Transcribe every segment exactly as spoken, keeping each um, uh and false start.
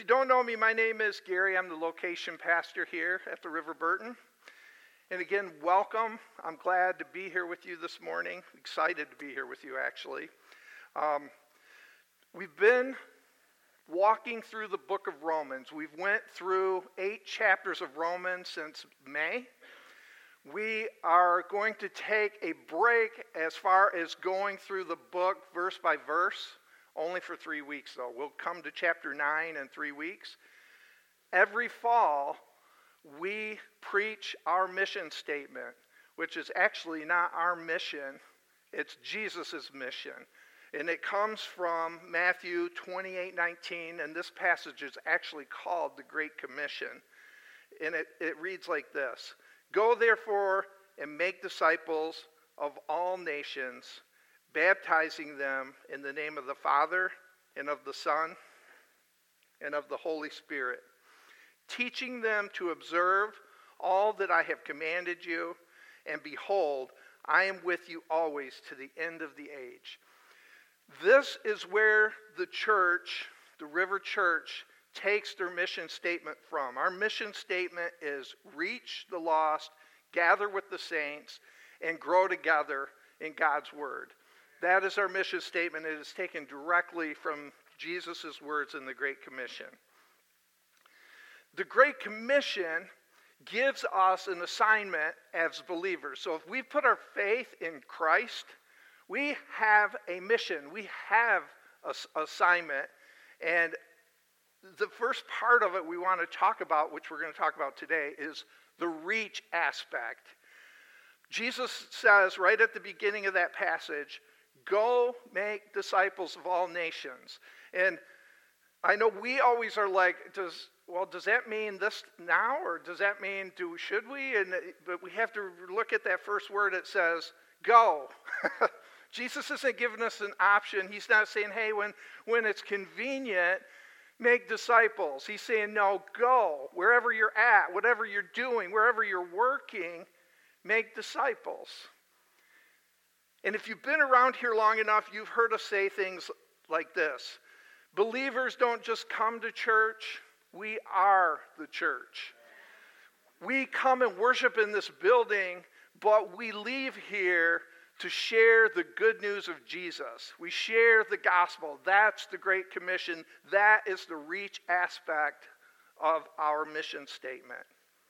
If you don't know me, my name is Gary. I'm the location pastor here at the River Burton. And again, welcome. I'm glad to be here with you this morning. Excited to be here with you, actually. Um, we've been walking through the book of Romans. We've went through eight chapters of Romans since May. We are going to take a break as far as going through the book verse by verse. Only for three weeks, though. We'll come to chapter nine in three weeks. Every fall, we preach our mission statement, which is actually not our mission. It's Jesus' mission. And it comes from Matthew twenty-eight nineteen, and this passage is actually called the Great Commission. And it, it reads like this: "Go therefore and make disciples of all nations, baptizing them in the name of the Father and of the Son and of the Holy Spirit, teaching them to observe all that I have commanded you, and behold, I am with you always to the end of the age." This is where the church, the River Church, takes their mission statement from. Our mission statement is reach the lost, gather with the saints, and grow together in God's Word. That is our mission statement. It is taken directly from Jesus' words in the Great Commission. The Great Commission gives us an assignment as believers. So if we put our faith in Christ, we have a mission. We have an assignment. And the first part of it we want to talk about, which we're going to talk about today, is the reach aspect. Jesus says right at the beginning of that passage, "Go make disciples of all nations." And I know we always are like, does well, does that mean this now, or does that mean do should we? And but we have to look at that first word. It says go. Jesus isn't giving us an option. He's not saying, hey, when when it's convenient, make disciples. He's saying, no, go wherever you're at, whatever you're doing, wherever you're working, make disciples. And if you've been around here long enough, you've heard us say things like this: believers don't just come to church, we are the church. We come and worship in this building, but we leave here to share the good news of Jesus. We share the gospel. That's the Great Commission. That is the reach aspect of our mission statement.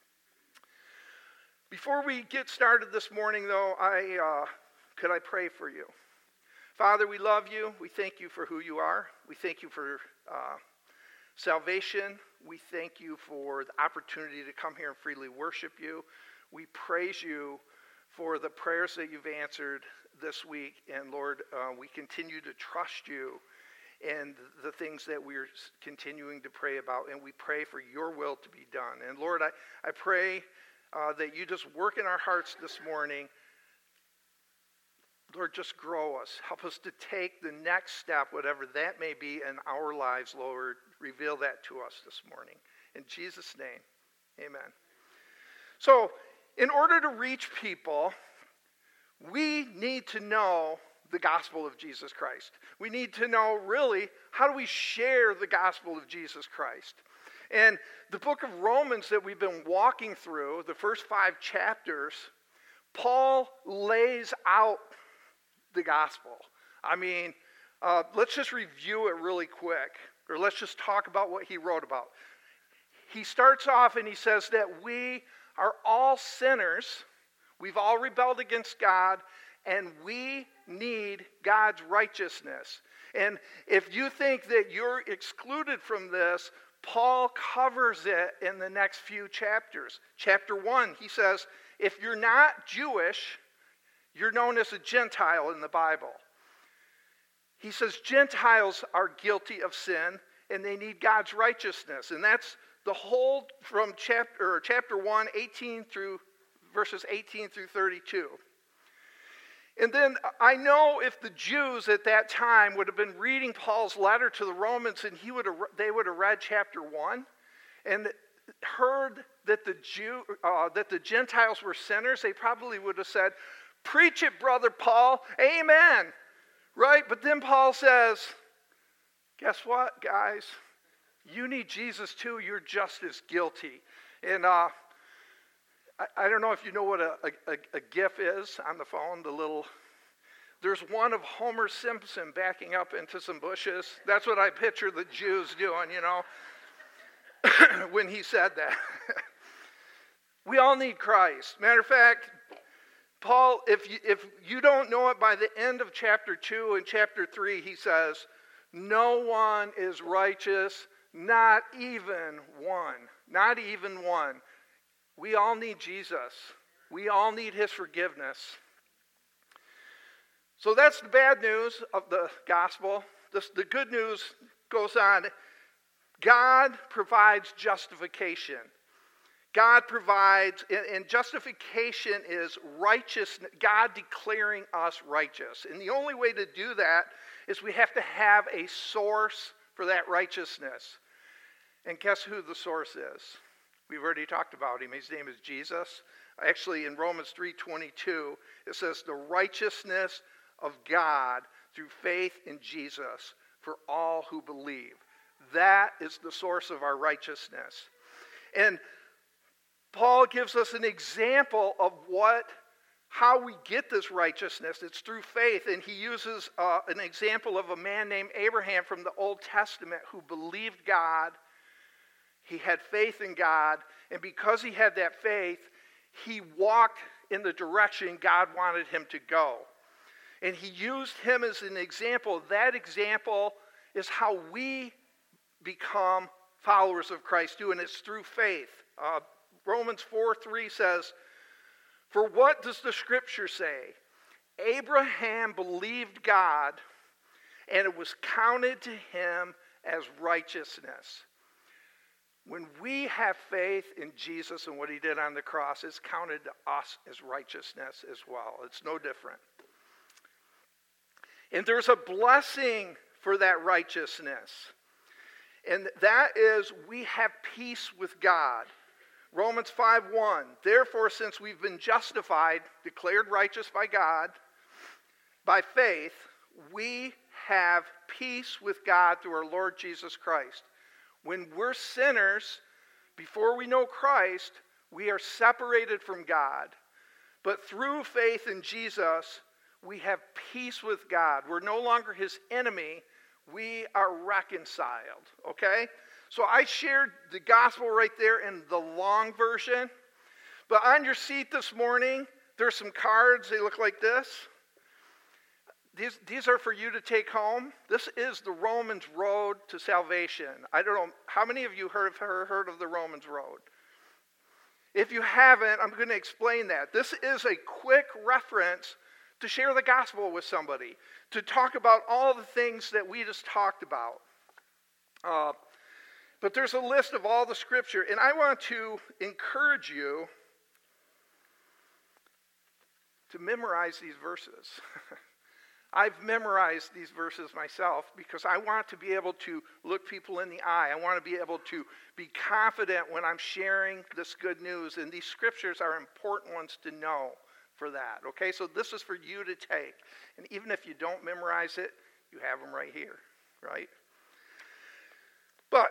Before we get started this morning, though, I... Uh, Could I pray for you? Father, we love you. We thank you for who you are. We thank you for uh, salvation. We thank you for the opportunity to come here and freely worship you. We praise you for the prayers that you've answered this week. And Lord, uh, we continue to trust you in the things that we're continuing to pray about. And we pray for your will to be done. And Lord, I, I pray uh, that you just work in our hearts this morning. Lord, just grow us. Help us to take the next step, whatever that may be in our lives, Lord. Reveal that to us this morning. In Jesus' name, amen. So, in order to reach people, we need to know the gospel of Jesus Christ. We need to know, really, how do we share the gospel of Jesus Christ? And the book of Romans that we've been walking through, the first five chapters, Paul lays out the gospel. I mean, uh, let's just review it really quick, or let's just talk about what he wrote about. He starts off and he says that we are all sinners, we've all rebelled against God, and we need God's righteousness. And if you think that you're excluded from this, Paul covers it in the next few chapters. Chapter one, he says, if you're not Jewish, you're known as a Gentile in the Bible. He says Gentiles are guilty of sin and they need God's righteousness. And that's the whole from chapter, or chapter one, eighteen through verses eighteen through thirty-two. And then I know if the Jews at that time would have been reading Paul's letter to the Romans, and he would have, they would have read chapter one and heard that the Jew, uh, that the Gentiles were sinners, they probably would have said, "Preach it, brother Paul. Amen." Right? But then Paul says, guess what, guys? You need Jesus too. You're just as guilty. And uh, I, I don't know if you know what a, a, a GIF is on the phone, the little... There's one of Homer Simpson backing up into some bushes. That's what I picture the Jews doing, you know, when he said that. We all need Christ. Matter of fact, Paul, if you, if you don't know it, by the end of chapter two and chapter three, he says, no one is righteous, not even one. Not even one. We all need Jesus. We all need his forgiveness. So that's the bad news of the gospel. This, the good news goes on. God provides justification. God provides, and, and justification is righteousness, God declaring us righteous. And the only way to do that is we have to have a source for that righteousness. And guess who the source is? We've already talked about him. His name is Jesus. Actually, in Romans three twenty-two, it says the righteousness of God through faith in Jesus for all who believe. That is the source of our righteousness. And Paul gives us an example of what, how we get this righteousness. It's through faith, and he uses uh, an example of a man named Abraham from the Old Testament who believed God. He had faith in God, and because he had that faith, he walked in the direction God wanted him to go. And he used him as an example. That example is how we become followers of Christ too, and it's through faith. Uh, Romans four three says, for what does the scripture say? Abraham believed God, and it was counted to him as righteousness. When we have faith in Jesus and what he did on the cross, it's counted to us as righteousness as well. It's no different. And there's a blessing for that righteousness. And that is we have peace with God. Romans five one, therefore, since we've been justified, declared righteous by God, by faith, we have peace with God through our Lord Jesus Christ. When we're sinners, before we know Christ, we are separated from God. But through faith in Jesus, we have peace with God. We're no longer his enemy. We are reconciled, okay? So I shared the gospel right there in the long version. But on your seat this morning, there's some cards. They look like this. These, these are for you to take home. This is the Romans Road to Salvation. I don't know, how many of you have heard, heard of the Romans Road? If you haven't, I'm going to explain that. This is a quick reference to share the gospel with somebody, to talk about all the things that we just talked about. Uh, but there's a list of all the scripture, and I want to encourage you to memorize these verses. I've memorized these verses myself because I want to be able to look people in the eye. I want to be able to be confident when I'm sharing this good news, and these scriptures are important ones to know for that, okay? So this is for you to take. And even if you don't memorize it, you have them right here, right? But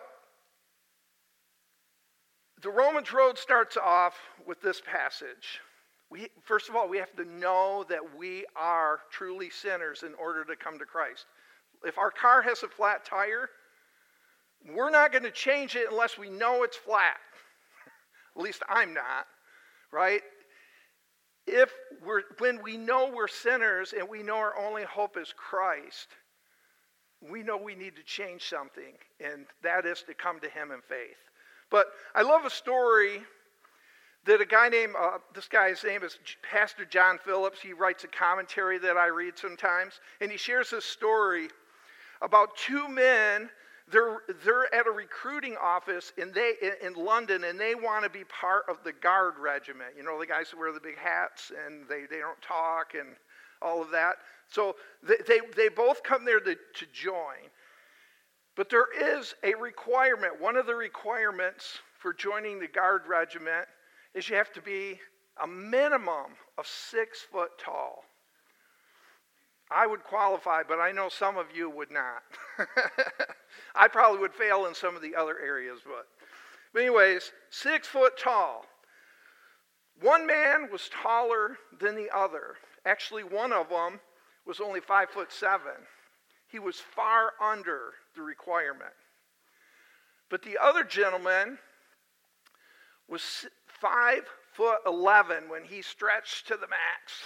the Romans Road starts off with this passage. We, first of all, we have to know that we are truly sinners in order to come to Christ. If our car has a flat tire, we're not going to change it unless we know it's flat. At least I'm not, right? If we're, when we know we're sinners and we know our only hope is Christ, we know we need to change something, and that is to come to him in faith. But I love a story that a guy named, uh, this guy's name is Pastor John Phillips. He writes a commentary that I read sometimes, and he shares this story about two men. They're, they're at a recruiting office in, they, in London, and they want to be part of the Guard Regiment. You know, the guys who wear the big hats, and they, they don't talk, and all of that. So they, they, they both come there to, to join. But there is a requirement. One of the requirements for joining the Guard Regiment is you have to be a minimum of six foot tall. I would qualify, but I know some of you would not. I probably would fail in some of the other areas, but, but anyways, six foot tall. One man was taller than the other. Actually, one of them was only five foot seven. He was far under the requirement. But the other gentleman was five foot eleven when he stretched to the max.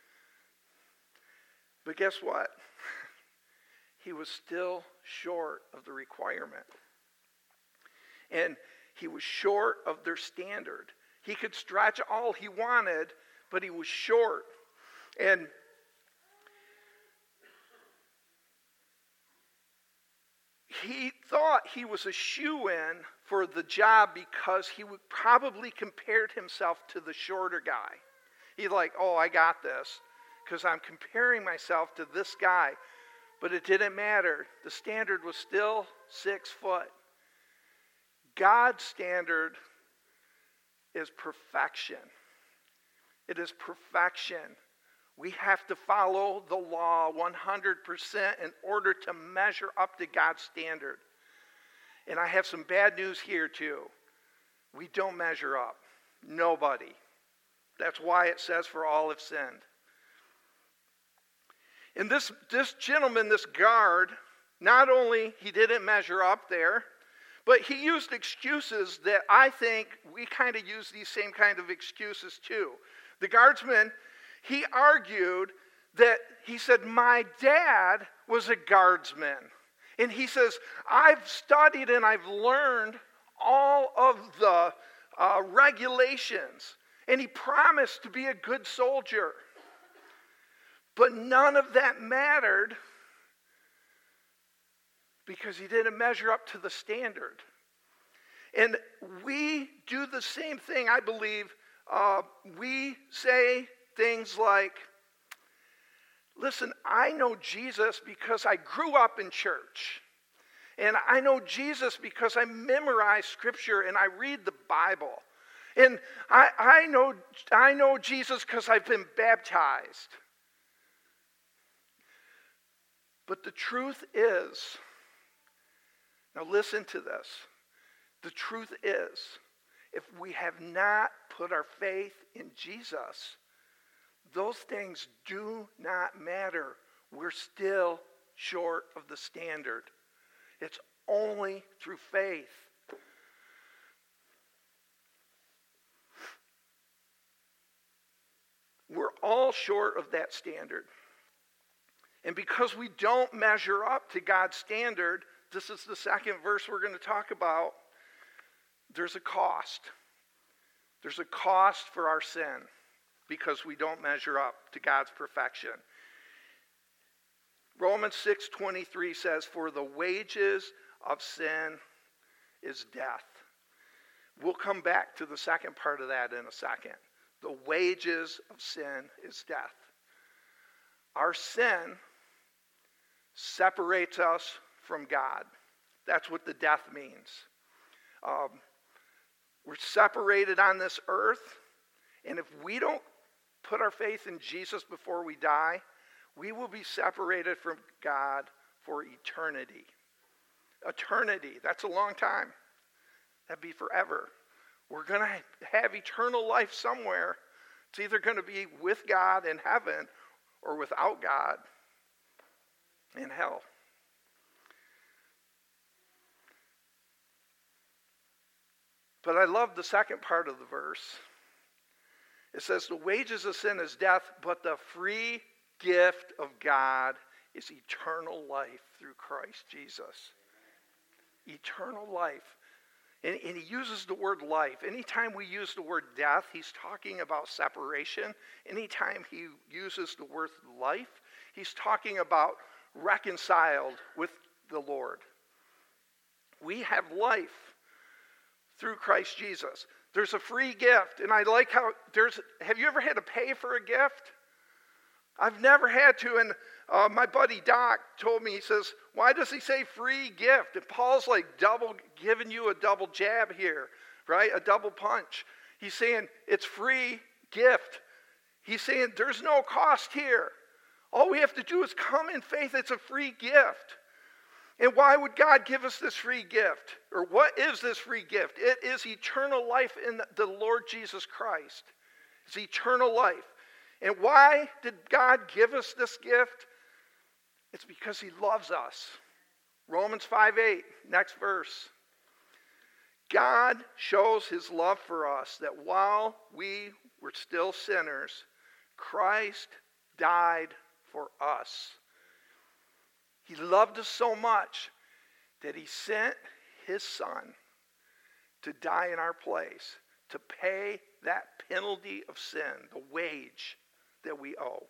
But guess what? He was still short of the requirement. And he was short of their standard. He could stretch all he wanted, but he was short. And he thought he was a shoo-in for the job because he would probably compared himself to the shorter guy. He's like, oh, I got this because I'm comparing myself to this guy. But it didn't matter. The standard was still six foot. God's standard is perfection. It is perfection. We have to follow the law one hundred percent in order to measure up to God's standard. And I have some bad news here too. We don't measure up. Nobody. That's why it says for all have sinned. And this, this gentleman, this guard, not only he didn't measure up there, but he used excuses that I think we kind of use these same kind of excuses too. The guardsman, he argued that, he said, my dad was a guardsman. And he says, I've studied and I've learned all of the uh, regulations. And he promised to be a good soldier. But none of that mattered because he didn't measure up to the standard. And we do the same thing, I believe. Uh, we say things like, listen, I know Jesus because I grew up in church. And I know Jesus because I memorize Scripture and I read the Bible. And I, I know, I know Jesus because I've been baptized. But the truth is, now listen to this. The truth is, if we have not put our faith in Jesus, those things do not matter. We're still short of the standard. It's only through faith. We're all short of that standard. And because we don't measure up to God's standard, this is the second verse we're going to talk about. There's a cost. There's a cost for our sin because we don't measure up to God's perfection. Romans six twenty-three says, for the wages of sin is death. We'll come back to the second part of that in a second. The wages of sin is death. Our sin separates us from God. That's what the death means. Um, we're separated on this earth, and if we don't put our faith in Jesus before we die, we will be separated from God for eternity. Eternity, that's a long time. That'd be forever. We're going to have eternal life somewhere. It's either going to be with God in heaven or without God in hell. But I love the second part of the verse. It says, the wages of sin is death, but the free gift of God is eternal life through Christ Jesus. Eternal life. And, and he uses the word life. Anytime we use the word death, he's talking about separation. Anytime he uses the word life, he's talking about reconciled with the Lord. We have life through Christ Jesus. There's a free gift. And I like how there's, have you ever had to pay for a gift? I've never had to. And uh, my buddy Doc told me, he says, why does he say free gift? And Paul's like double, giving you a double jab here, right? A double punch. He's saying it's free gift. He's saying there's no cost here. All we have to do is come in faith. It's a free gift. And why would God give us this free gift? Or what is this free gift? It is eternal life in the Lord Jesus Christ. It's eternal life. And why did God give us this gift? It's because he loves us. Romans five eight, next verse. God shows his love for us that while we were still sinners, Christ died for us. He loved us so much that he sent his son to die in our place, to pay that penalty of sin, the wage that we owe.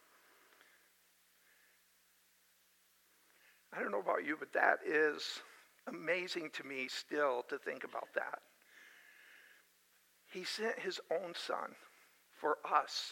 I don't know about you, but that is amazing to me still to think about that. He sent his own son for us.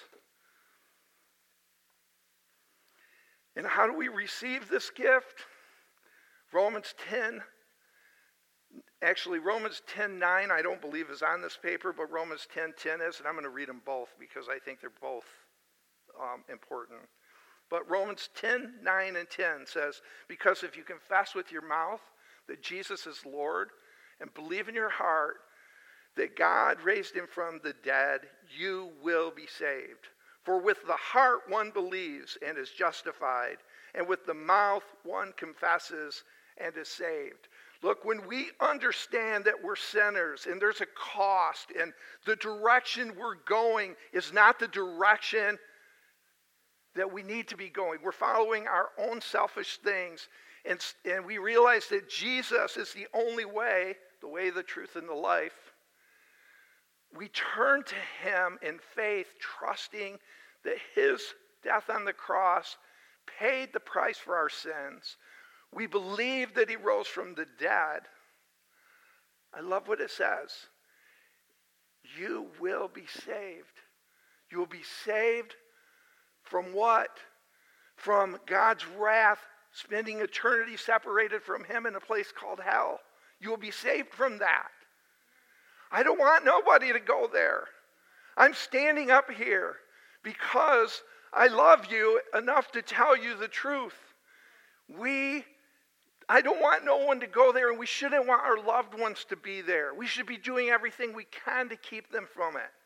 And how do we receive this gift? Romans ten, actually Romans ten nine I don't believe is on this paper, but Romans ten ten is, and I'm going to read them both because I think they're both um, important. But Romans ten nine and ten says, because if you confess with your mouth that Jesus is Lord and believe in your heart that God raised him from the dead, you will be saved. For with the heart one believes and is justified, and with the mouth one confesses and is saved. Look, when we understand that we're sinners and there's a cost and the direction we're going is not the direction that we need to be going. We're following our own selfish things, and, and we realize that Jesus is the only way, the way, the truth, and the life. We turn to him in faith, trusting that his death on the cross paid the price for our sins. We believe that he rose from the dead. I love what it says. You will be saved. You will be saved from what? From God's wrath, spending eternity separated from him in a place called hell. You will be saved from that. I don't want nobody to go there. I'm standing up here because I love you enough to tell you the truth. We, I don't want no one to go there, and we shouldn't want our loved ones to be there. We should be doing everything we can to keep them from it.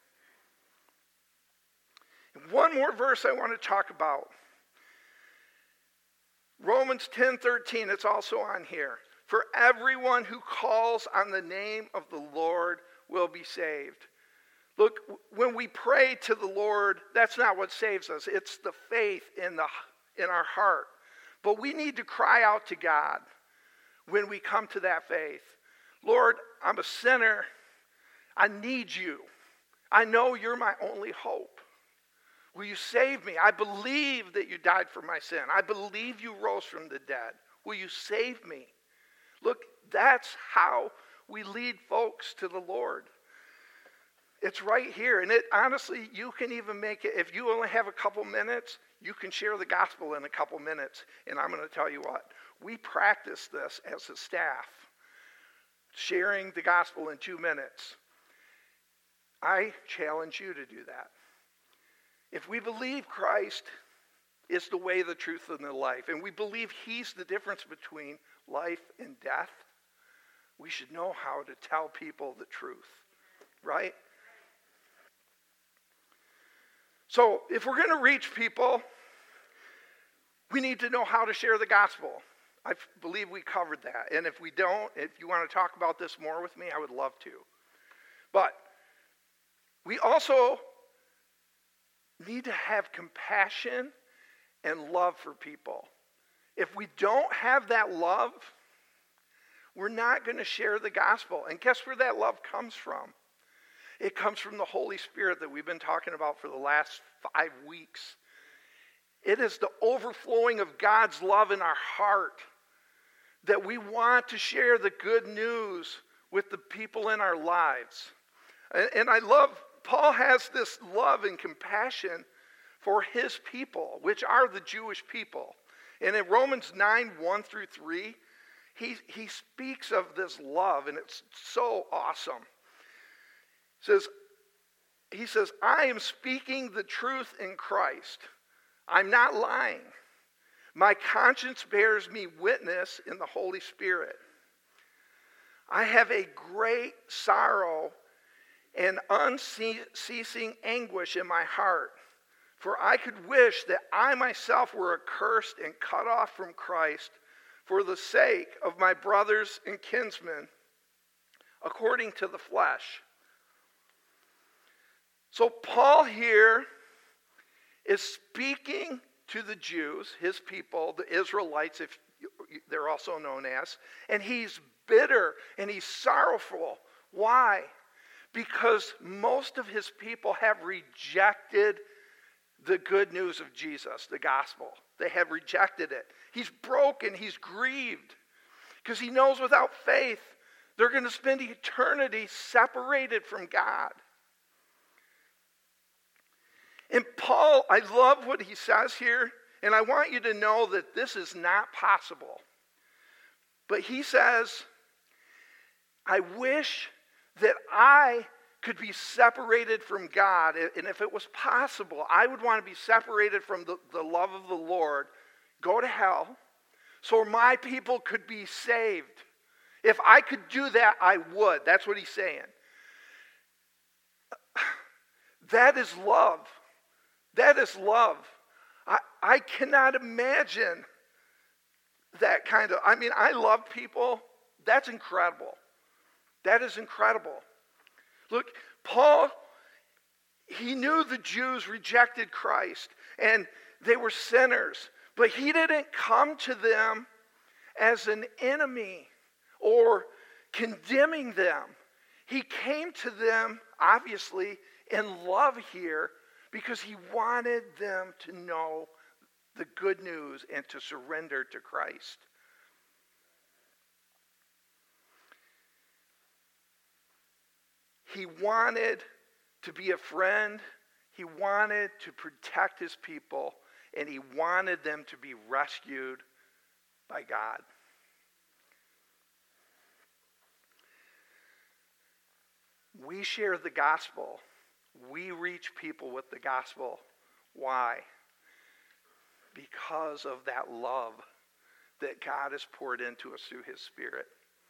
And one more verse I want to talk about. Romans ten thirteen, it's also on here. For everyone who calls on the name of the Lord will be saved. Look, when we pray to the Lord, that's not what saves us. It's the faith in the in our heart. But we need to cry out to God when we come to that faith. Lord, I'm a sinner. I need you. I know you're my only hope. Will you save me? I believe that you died for my sin. I believe you rose from the dead. Will you save me? Look, that's how we lead folks to the Lord. It's right here. And it honestly, you can even make it, if you only have a couple minutes, you can share the gospel in a couple minutes. And I'm going to tell you what, we practice this as a staff, sharing the gospel in two minutes. I challenge you to do that. If we believe Christ is the way, the truth, and the life, and we believe he's the difference between life and death, we should know how to tell people the truth, right? So if we're going to reach people, we need to know how to share the gospel. I believe we covered that. And if we don't, if you want to talk about this more with me, I would love to. But we also need to have compassion and love for people. If we don't have that love, we're not going to share the gospel. And guess where that love comes from? It comes from the Holy Spirit that we've been talking about for the last five weeks. It is the overflowing of God's love in our heart that we want to share the good news with the people in our lives. And, and I love, Paul has this love and compassion for his people, which are the Jewish people. And in Romans nine, one through three, he, he speaks of this love, and it's so awesome. Says, he says, I am speaking the truth in Christ. I'm not lying. My conscience bears me witness in the Holy Spirit. I have a great sorrow and unceasing anguish in my heart, for I could wish that I myself were accursed and cut off from Christ for the sake of my brothers and kinsmen, according to the flesh. So Paul here is speaking to the Jews, his people, the Israelites, if they're also known as, and he's bitter and he's sorrowful. Why? Because most of his people have rejected the good news of Jesus, the gospel. They have rejected it. He's broken, he's grieved, because he knows without faith they're going to spend eternity separated from God. And Paul, I love what he says here, and I want you to know that this is not possible. But he says, I wish that I could be separated from God, and if it was possible, I would want to be separated from the, the love of the Lord, go to hell, so my people could be saved. If I could do that, I would. That's what he's saying. That is love. That is love. I, I cannot imagine that kind of, I mean, I love people. That's incredible. That is incredible. Look, Paul, he knew the Jews rejected Christ and they were sinners, but he didn't come to them as an enemy or condemning them. He came to them, obviously, in love here, because he wanted them to know the good news and to surrender to Christ. He wanted to be a friend. He wanted to protect his people, and he wanted them to be rescued by God. We share the gospel. We reach people with the gospel. Why? Because of that love that God has poured into us through his Spirit.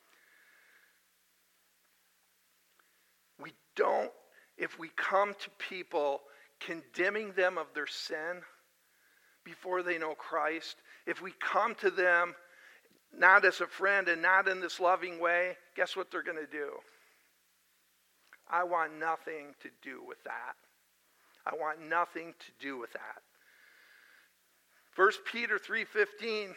We don't, if we come to people condemning them of their sin before they know Christ, if we come to them not as a friend and not in this loving way, guess what they're going to do? I want nothing to do with that. I want nothing to do with that. First Peter three fifteen.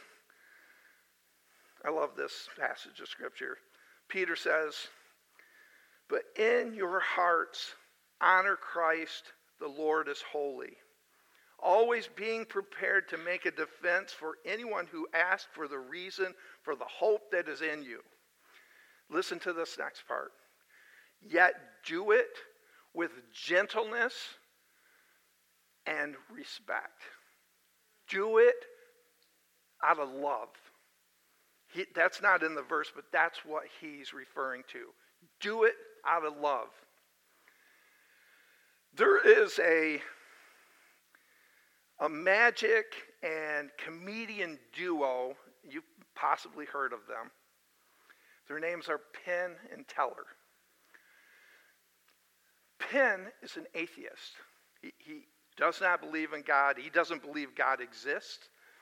I love this passage of Scripture. Peter says, but in your hearts honor Christ, the Lord is holy, always being prepared to make a defense for anyone who asks for the reason for the hope that is in you. Listen to this next part. Yet do it with gentleness and respect. Do it out of love. He, that's not in the verse, but that's what he's referring to. Do it out of love. There is a, a magic and comedian duo. You've possibly heard of them. Their names are Penn and Teller. Penn is an atheist. He, he does not believe in God. He doesn't believe God exists.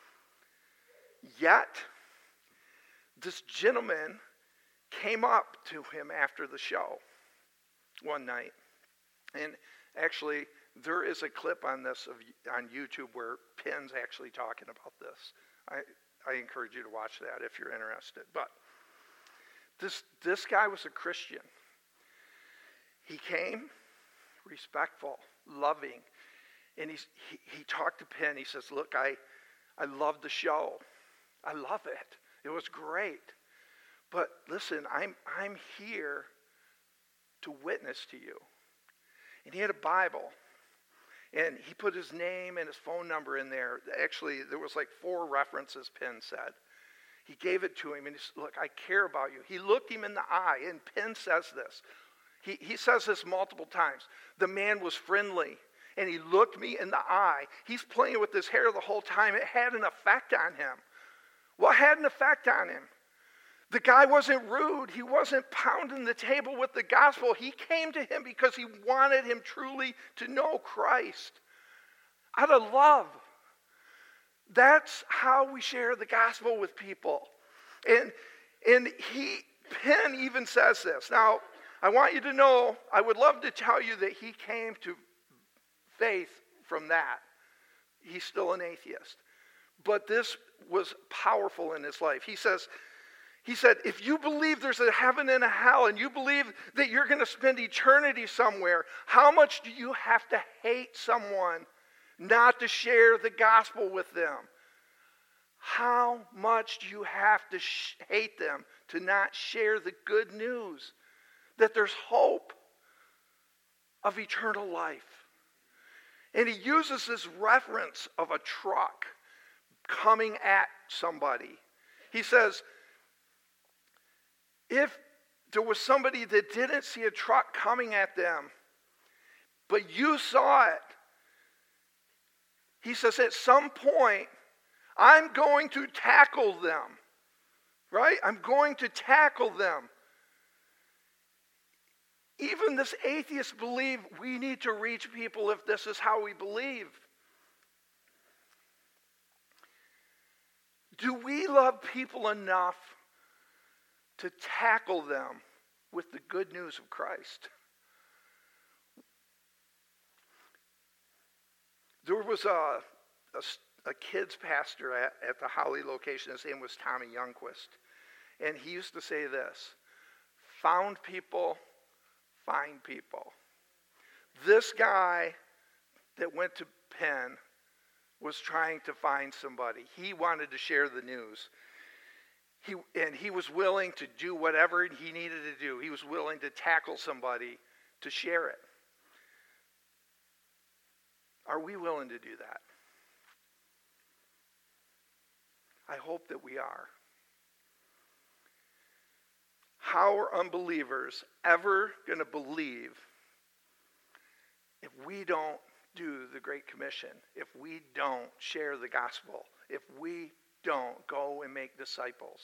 Yet, this gentleman came up to him after the show one night. And actually, there is a clip on this of, on YouTube where Penn's actually talking about this. I, I encourage you to watch that if you're interested. But this, this guy was a Christian. He came respectful, loving. And he's, he, he talked to Penn. He says, look, I, I love the show. I love it. It was great. But listen, I'm, I'm here to witness to you. And he had a Bible. And he put his name and his phone number in there. Actually, there was like four references Penn said. He gave it to him and he said, look, I care about you. He looked him in the eye, and Penn says this. He, he says this multiple times. The man was friendly, and he looked me in the eye. He's playing with his hair the whole time. It had an effect on him. What had an effect on him? The guy wasn't rude. He wasn't pounding the table with the gospel. He came to him because he wanted him truly to know Christ out of love. That's how we share the gospel with people. And, and he, Penn even says this. Now, I want you to know, I would love to tell you that he came to faith from that. He's still an atheist. But this was powerful in his life. He says, he said, if you believe there's a heaven and a hell, and you believe that you're going to spend eternity somewhere, how much do you have to hate someone not to share the gospel with them? How much do you have to sh- hate them to not share the good news that there's hope of eternal life? And he uses this reference of a truck coming at somebody. He says, if there was somebody that didn't see a truck coming at them, but you saw it, he says, at some point, I'm going to tackle them, right? I'm going to tackle them. Even this atheist believe we need to reach people if this is how we believe. Do we love people enough to tackle them with the good news of Christ? There was a, a, a kids pastor at, at the Holly location. His name was Tommy Youngquist. And he used to say this: found people, find people. This guy that went to Penn was trying to find somebody. He wanted to share the news. He, and he was willing to do whatever he needed to do. He was willing to tackle somebody to share it. Are we willing to do that? I hope that we are. How are unbelievers ever going to believe if we don't do the Great Commission, if we don't share the gospel, if we don't go and make disciples?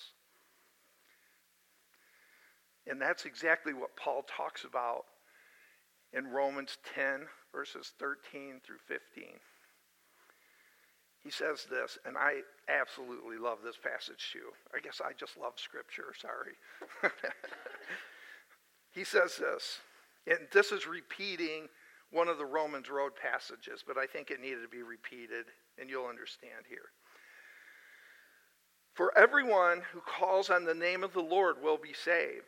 And that's exactly what Paul talks about in Romans ten, verses thirteen through fifteen. He says this, and I absolutely love this passage too. I guess I just love Scripture, sorry. He says this, and this is repeating one of the Romans Road passages, but I think it needed to be repeated, and you'll understand here. For everyone who calls on the name of the Lord will be saved.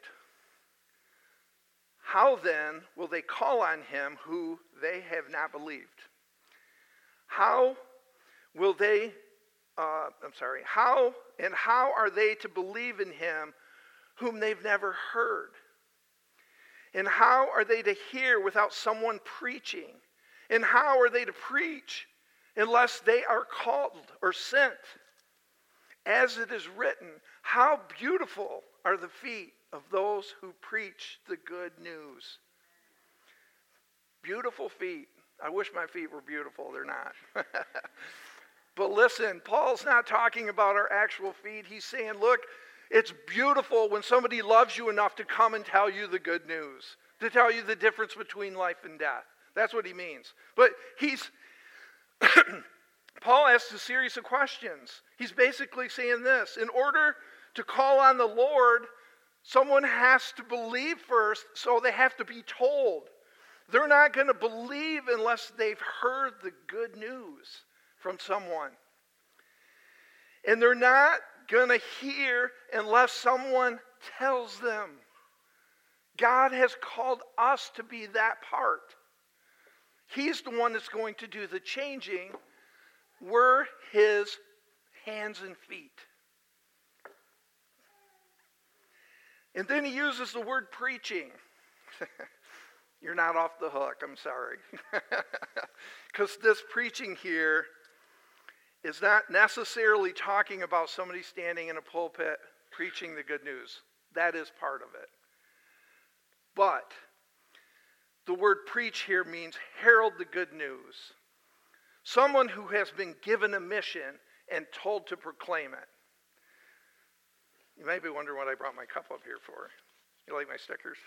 How then will they call on him who they have not believed? How will they, uh, I'm sorry, how and how are they to believe in him whom they've never heard? And how are they to hear without someone preaching? And how are they to preach unless they are called or sent? As it is written, how beautiful are the feet of those who preach the good news. Beautiful feet. I wish my feet were beautiful. They're not. But listen, Paul's not talking about our actual feet. He's saying, look, it's beautiful when somebody loves you enough to come and tell you the good news, to tell you the difference between life and death. That's what he means. But he's... Paul asks a series of questions. He's basically saying this: in order to call on the Lord, someone has to believe first, so they have to be told. They're not going to believe unless they've heard the good news from someone. And they're not going to hear unless someone tells them. God has called us to be that part. He's the one that's going to do the changing. We're his hands and feet. And then he uses the word preaching. You're not off the hook, I'm sorry. Because this preaching here is not necessarily talking about somebody standing in a pulpit preaching the good news. That is part of it. But The word preach here means herald the good news. Someone who has been given a mission and told to proclaim it. You may be wondering what I brought my cup up here for. You like my stickers?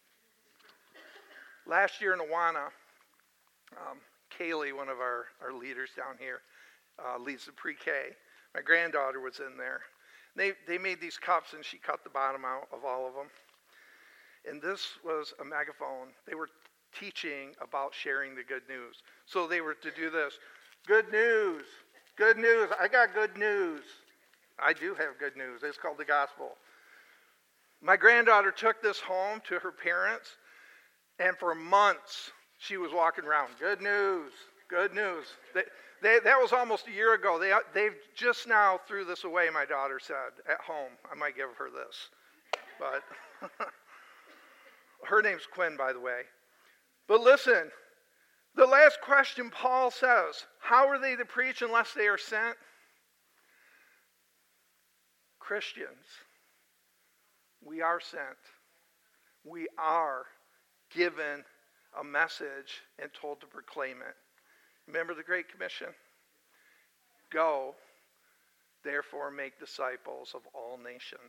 Last year in Awana, um, Kaylee, one of our, our leaders down here, uh, leads the pre-K. My granddaughter was in there. They, they made these cups, and she cut the bottom out of all of them. And this was a megaphone. They were teaching about sharing the good news. So they were to do this. Good news. Good news. I got good news. I do have good news. It's called the gospel. My granddaughter took this home to her parents, and for months she was walking around. Good news. Good news. They, they, that was almost a year ago. They, they've just now threw this away, my daughter said, at home. I might give her this. But her name's Quinn, by the way. But listen, the last question Paul says, how are they to preach unless they are sent? Christians, we are sent. We are given a message and told to proclaim it. Remember the Great Commission? Go, therefore make disciples of all nations.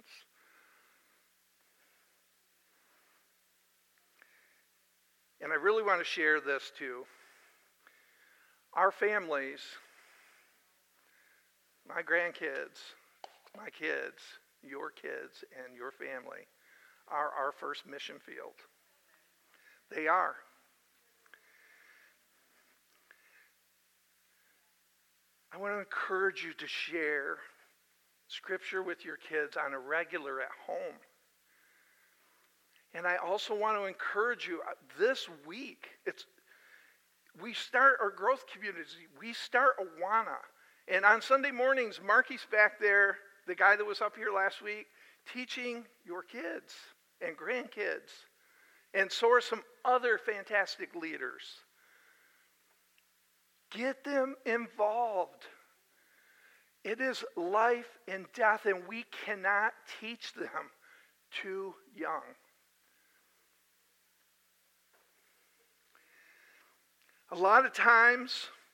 And I really want to share this too. Our families, my grandkids, my kids, your kids, and your family are our first mission field. They are. I want to encourage you to share Scripture with your kids on a regular at home. And I also want to encourage you, this week, it's we start our growth communities. We start Awana. And on Sunday mornings, Marky's back there, the guy that was up here last week, teaching your kids and grandkids. And so are some other fantastic leaders. Get them involved. It is life and death, and we cannot teach them too young. A lot of times,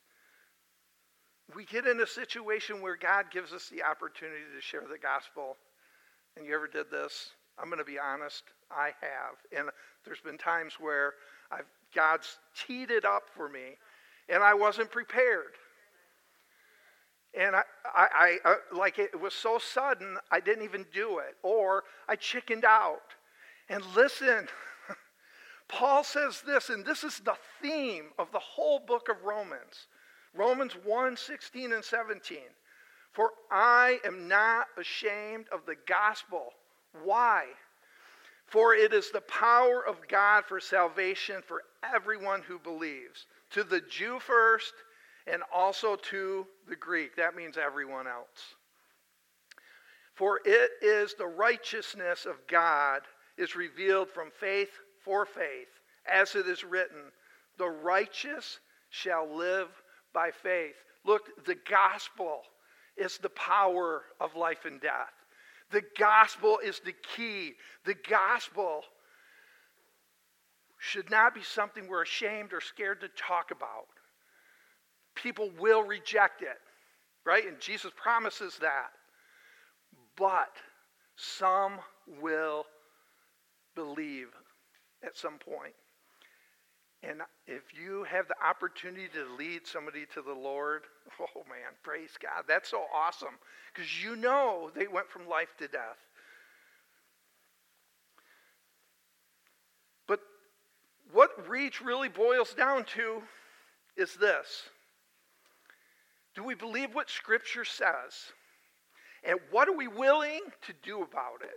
we get in a situation where God gives us the opportunity to share the gospel. And you ever did this? I'm going to be honest, I have. And there's been times where I've, God's teed it up for me, and I wasn't prepared. And I, I, I, like it was so sudden, I didn't even do it. Or I chickened out. And listen, Paul says this, and this is the theme of the whole book of Romans. Romans one, sixteen and seventeen. For I am not ashamed of the gospel. Why? For it is the power of God for salvation for everyone who believes. To the Jew first, and also to the Greek. That means everyone else. For it is the righteousness of God is revealed from faith for faith, as it is written, the righteous shall live by faith. Look, the gospel is the power of life and death. The gospel is the key. The gospel should not be something we're ashamed or scared to talk about. People will reject it, right? And Jesus promises that. But some will believe at some point. And if you have the opportunity to lead somebody to the Lord, oh man, praise God. That's so awesome. Because you know they went from life to death. But what reach really boils down to is this. Do we believe what Scripture says? And what are we willing to do about it?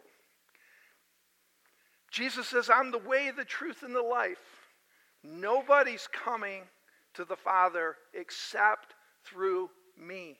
Jesus says, I'm the way, the truth, and the life. Nobody's coming to the Father except through me.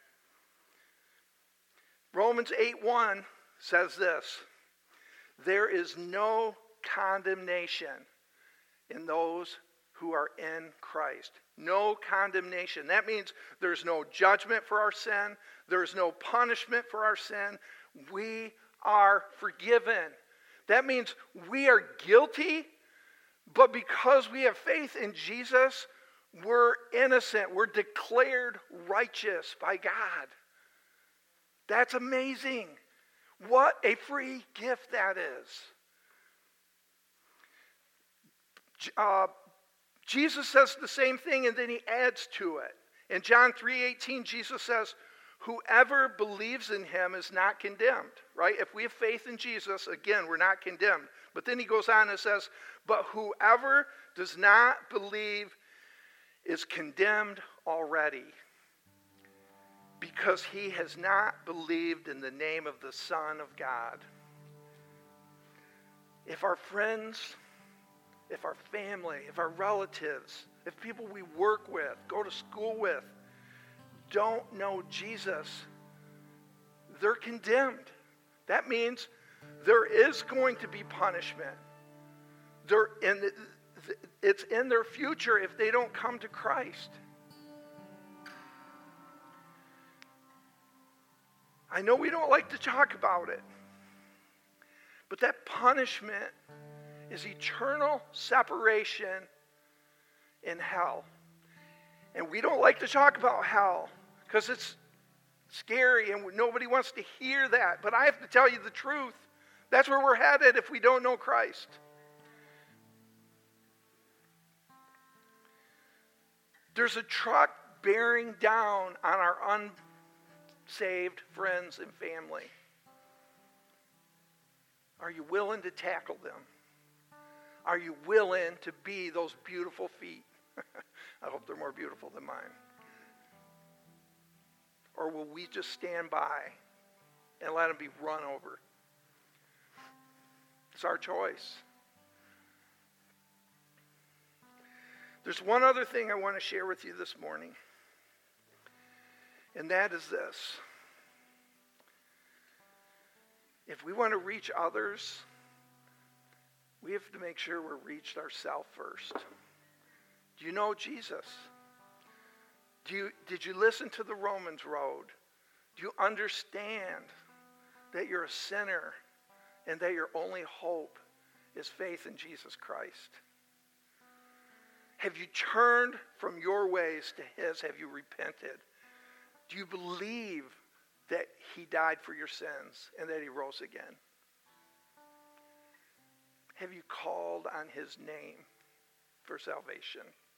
Romans eight one says this, there is no condemnation in those who are in Christ. No condemnation. That means there's no judgment for our sin. There's no punishment for our sin. We are forgiven. That means we are guilty, But because we have faith in Jesus, we're innocent. We're declared righteous by God. That's amazing. What a free gift that is. Uh, Jesus says the same thing, and then he adds to it. In John three eighteen, Jesus says, whoever believes in him is not condemned, right? If we have faith in Jesus, again, we're not condemned. But then he goes on and says, but whoever does not believe is condemned already, because he has not believed in the name of the Son of God. If our friends, if our family, if our relatives, if people we work with, go to school with, don't know Jesus, they're condemned. That means there is going to be punishment. They're in the, it's in their future if they don't come to Christ. I know we don't like to talk about it, but that punishment is eternal separation in hell. And we don't like to talk about hell because it's scary and nobody wants to hear that. But I have to tell you the truth. That's where we're headed if we don't know Christ. There's a truck bearing down on our unsaved friends and family. Are you willing to tackle them? Are you willing to be those beautiful feet? I hope they're more beautiful than mine. Or will we just stand by and let them be run over? It's our choice. There's one other thing I want to share with you this morning, and that is this. If we want to reach others, we have to make sure we're reached ourselves first. Do you know Jesus? Do you, did you listen to the Romans Road? Do you understand that you're a sinner and that your only hope is faith in Jesus Christ? Have you turned from your ways to his? Have you repented? Do you believe that he died for your sins and that he rose again? Have you called on his name for salvation?